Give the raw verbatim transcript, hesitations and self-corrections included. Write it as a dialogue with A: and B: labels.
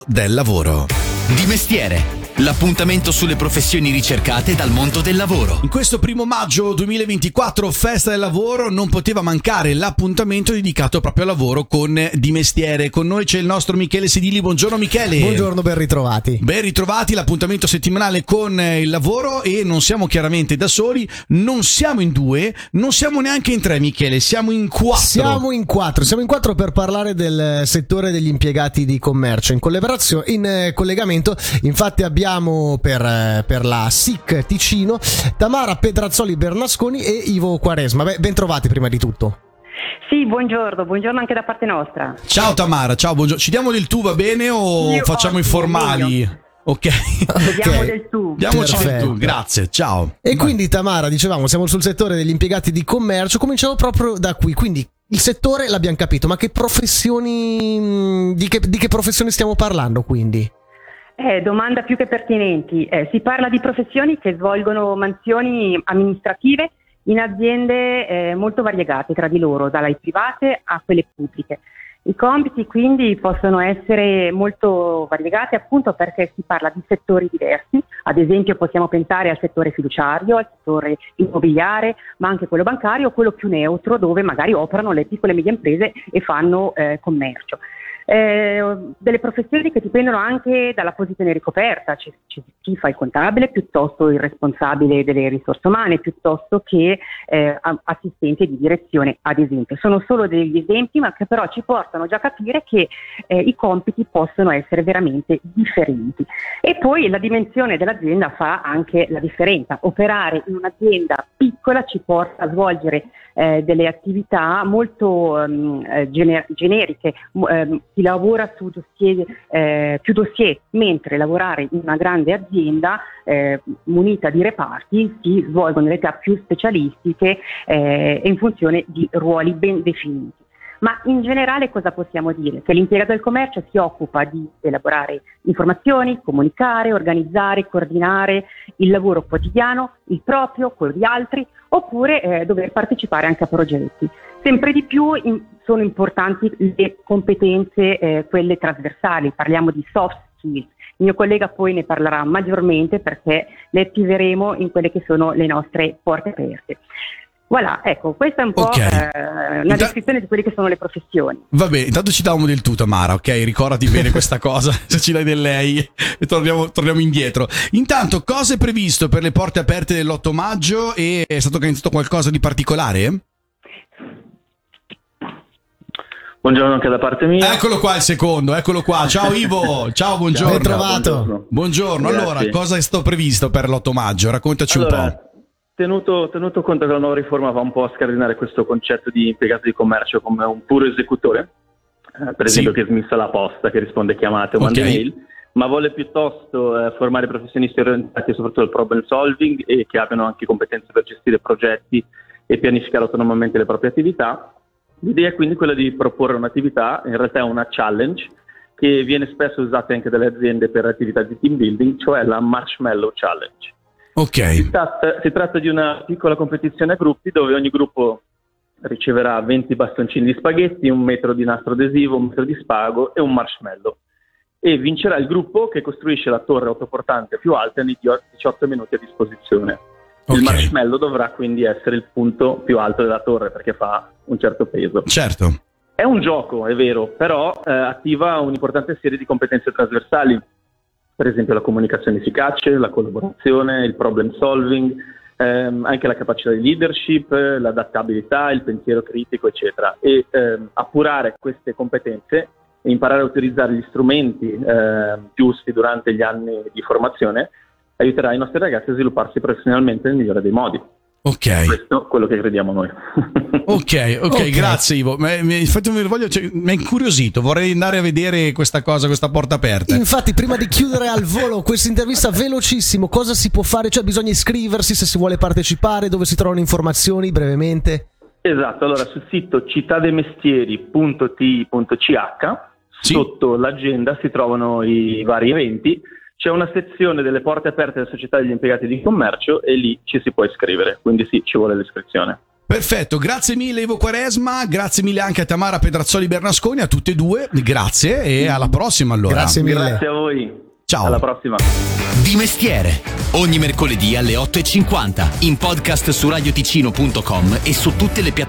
A: Del lavoro. Di mestiere. L'appuntamento sulle professioni ricercate dal mondo del lavoro. In questo primo maggio duemilaventiquattro, festa del lavoro, non poteva mancare l'appuntamento dedicato proprio al lavoro con Di Mestiere. Con noi c'è il nostro Michele Sedili. Buongiorno Michele.
B: Buongiorno, ben ritrovati.
A: Ben ritrovati, l'appuntamento settimanale con il lavoro, e non siamo chiaramente da soli, non siamo in due, non siamo neanche in tre Michele, siamo in quattro.
B: Siamo in quattro, siamo in quattro per parlare del settore degli impiegati di commercio. In collaborazione, in collegamento, infatti abbiamo per, per la S I C Ticino Tamara Pedrazzoli Bernasconi e Ivo Quaresma. Beh, ben trovati prima di tutto.
C: Sì, buongiorno, buongiorno anche da parte nostra.
A: Ciao Tamara, ciao, buongiorno. Ci diamo del tu, va bene, o
C: Io
A: facciamo i formali? Ok,
C: diamo
B: okay.
C: del tu.
A: Diamoci del
B: Perfetto.
A: tu, grazie, ciao.
B: E quindi Tamara, dicevamo, siamo sul settore degli impiegati di commercio, cominciamo proprio da qui, quindi il settore l'abbiamo capito, ma che professioni, di che, di che professioni stiamo parlando quindi?
C: Eh, domanda più che pertinenti. Eh, si parla di professioni che svolgono mansioni amministrative in aziende eh, molto variegate tra di loro, dalle private a quelle pubbliche. I compiti quindi possono essere molto variegati appunto perché si parla di settori diversi, ad esempio possiamo pensare al settore fiduciario, al settore immobiliare, ma anche quello bancario, quello più neutro dove magari operano le piccole e medie imprese e fanno eh, commercio. Eh, delle professioni che dipendono anche dalla posizione ricoperta, c'è, c'è chi fa il contabile piuttosto il responsabile delle risorse umane, piuttosto che eh, assistente di direzione, ad esempio. Sono solo degli esempi, ma che però ci portano già a capire che eh, i compiti possono essere veramente differenti. E poi la dimensione dell'azienda fa anche la differenza. Operare in un'azienda piccola ci porta a svolgere eh, delle attività molto um, gener- generiche, um, si lavora su dossier, eh, più dossier, mentre lavorare in una grande azienda eh, munita di reparti si svolgono le attività più specialistiche eh, e in funzione di ruoli ben definiti. Ma in generale cosa possiamo dire? Che l'impiegato del commercio si occupa di elaborare informazioni, comunicare, organizzare, coordinare il lavoro quotidiano, il proprio, quello di altri, oppure eh, dover partecipare anche a progetti. Sempre di più in, sono importanti le competenze, eh, quelle trasversali, parliamo di soft skills. Il mio collega poi ne parlerà maggiormente perché le attiveremo in quelle che sono le nostre porte aperte. Voilà, ecco, questa è un po'
A: Okay.
C: eh, una
A: Inta-
C: descrizione di quelle che sono le professioni.
A: Vabbè, intanto ci davamo del tu Tamara, ok? Ricordati bene questa cosa, se ci dai del lei e torniamo, torniamo indietro. Intanto, cosa è previsto per le porte aperte dell'otto maggio e è stato organizzato qualcosa di particolare?
D: Buongiorno anche da parte mia.
A: Eccolo qua il secondo, eccolo qua. Ciao Ivo, ciao, buongiorno.
B: Ben trovato.
D: Buongiorno.
A: Buongiorno,
D: Grazie.
A: allora, cosa è stato previsto per l'otto maggio? Raccontaci
D: Allora,
A: un po'.
D: Tenuto, tenuto conto che la nuova riforma va un po' a scardinare questo concetto di impiegato di commercio come un puro esecutore, eh, per esempio
A: Sì.
D: che smissa la posta, che risponde a chiamate o manda
A: Ok.
D: mail, ma vuole piuttosto eh, formare professionisti orientati soprattutto al problem solving e che abbiano anche competenze per gestire progetti e pianificare autonomamente le proprie attività. L'idea è quindi quella di proporre un'attività, in realtà è una challenge, che viene spesso usata anche dalle aziende per attività di team building, cioè la Marshmallow Challenge. Si
A: Ok,
D: tratta, si tratta di una piccola competizione a gruppi dove ogni gruppo riceverà venti bastoncini di spaghetti, un metro di nastro adesivo, un metro di spago e un marshmallow. E vincerà il gruppo che costruisce la torre autoportante più alta nei diciotto minuti a disposizione.
A: Ok.
D: Il marshmallow dovrà quindi essere il punto più alto della torre perché fa un certo peso.
A: certo.
D: È un gioco, è vero, però eh, attiva un'importante serie di competenze trasversali, per esempio la comunicazione efficace, la collaborazione, il problem solving, ehm, anche la capacità di leadership, eh, l'adattabilità, il pensiero critico, eccetera. E ehm, appurare queste competenze e imparare a utilizzare gli strumenti eh, giusti durante gli anni di formazione aiuterà i nostri ragazzi a svilupparsi professionalmente nel migliore dei modi.
A: Ok.
D: Questo è quello che crediamo noi.
A: Ok, ok,
B: Ok.
A: grazie Ivo. Ma, mi, infatti mi voglio, cioè, mi ha incuriosito, vorrei andare a vedere questa cosa, questa porta aperta.
B: Infatti, prima di chiudere al volo questa intervista velocissimo, cosa si può fare? Cioè, bisogna iscriversi se si vuole partecipare, dove si trovano informazioni brevemente?
D: Esatto, allora sul sito cittademestieri punto t i punto c h
A: Sì.
D: sotto l'agenda si trovano i vari eventi. C'è una sezione delle porte aperte della società degli impiegati di commercio e lì ci si può iscrivere, quindi sì, ci vuole l'iscrizione.
A: Perfetto, grazie mille Ivo Quaresma, grazie mille anche a Tamara Pedrazzoli Bernasconi, a tutte e due, grazie e alla prossima allora.
B: Grazie mille.
D: Grazie a voi.
A: Ciao.
D: Alla prossima.
E: Di mestiere, ogni mercoledì alle otto e cinquanta, in podcast su radioticino punto com e su tutte le piattaforme